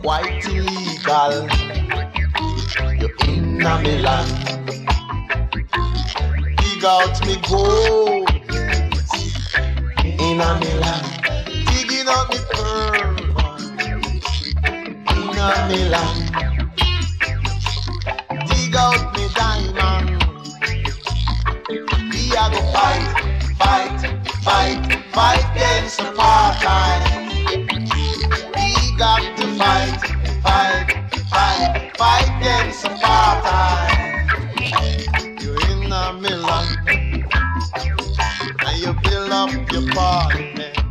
quite illegal. You're in a Milan. Dig out me gold in a Milan. Digging out me pearl in a Milan. Dig out me diamond. We are gonna fight against apartheid. We got to fight against apartheid. You're in a Milan and you build up your parliament.